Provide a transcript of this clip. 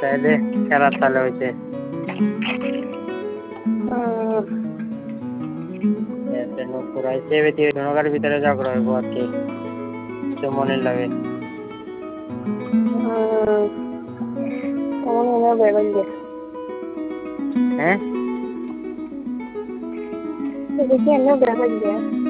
তাহলে খেলা তাহলে হয়েছে পুরাইছে নগার ভিতরে ঝগড়া হইব আর কি তো মনে লাগে হ্যাঁ